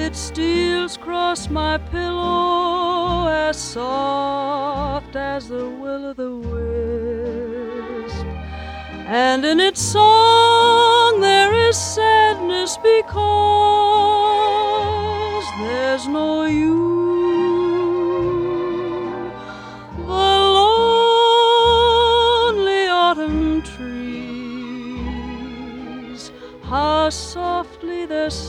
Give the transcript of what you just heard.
it steals across my pillow as soft as the will o' the wisp, and in its song there is sadness because there's no you